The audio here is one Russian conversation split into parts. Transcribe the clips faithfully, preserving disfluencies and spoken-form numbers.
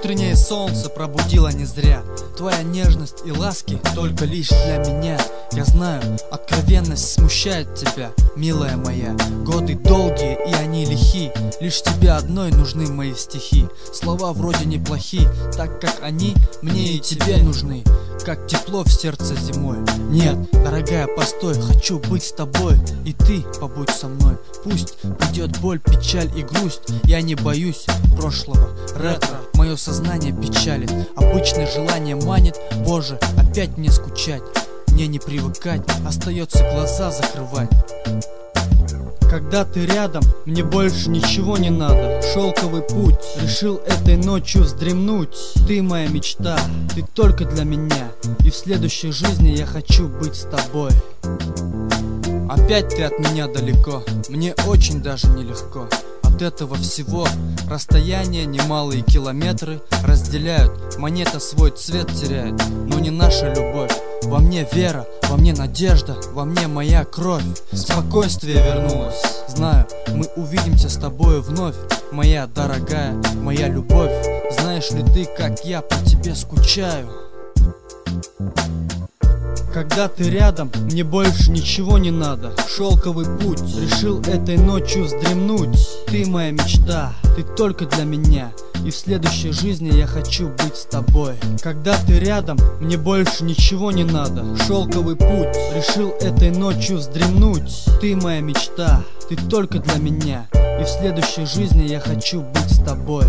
Утреннее солнце пробудило не зря. Твоя нежность и ласки только лишь для меня. Я знаю, откровенность смущает тебя, милая моя. Годы долгие и они лихи, лишь тебе одной нужны мои стихи. Слова вроде неплохи, так как они мне и тебе нужны, как тепло в сердце зимой. Нет, дорогая, постой, хочу быть с тобой, и ты побудь со мной. Пусть придет боль, печаль и грусть, я не боюсь прошлого. Ретро мое сознание печалит, обычное желание манит. Боже, опять мне скучать, мне не привыкать, остается глаза закрывать. Когда ты рядом, мне больше ничего не надо. Шелковый путь, решил этой ночью вздремнуть. Ты моя мечта, ты только для меня, и в следующей жизни я хочу быть с тобой. Опять ты от меня далеко, мне очень даже нелегко. От этого всего расстояние немалые километры разделяют. Монета свой цвет теряет, но не наша любовь. Во мне вера, во мне надежда, во мне моя кровь. Спокойствие вернулось, знаю, мы увидимся с тобою вновь. Моя дорогая, моя любовь, знаешь ли ты, как я по тебе скучаю? Когда ты рядом, мне больше ничего не надо. Шелковый путь, решил этой ночью вздремнуть. Ты моя мечта, ты только для меня, и в следующей жизни я хочу быть с тобой. Когда ты рядом, мне больше ничего не надо. Шелковый путь, решил этой ночью вздремнуть. Ты моя мечта, ты только для меня, и в следующей жизни я хочу быть с тобой.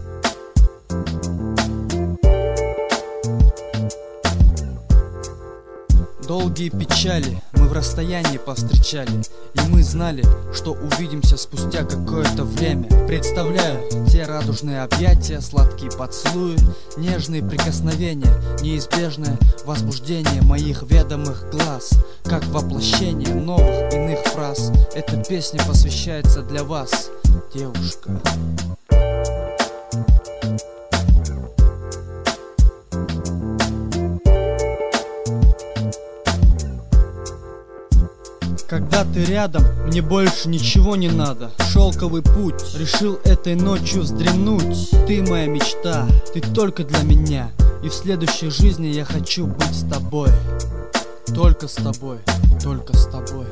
Долгие печали мы в расстоянии повстречали, и мы знали, что увидимся спустя какое-то время. Представляю те радужные объятия, сладкие поцелуи, нежные прикосновения, неизбежное возбуждение моих ведомых глаз, как воплощение новых иных фраз. Эта песня посвящается для вас, девушка. Когда ты рядом, мне больше ничего не надо. Шелковый путь, решил этой ночью вздремнуть. Ты моя мечта, ты только для меня, и в следующей жизни я хочу быть с тобой. Только с тобой, только с тобой.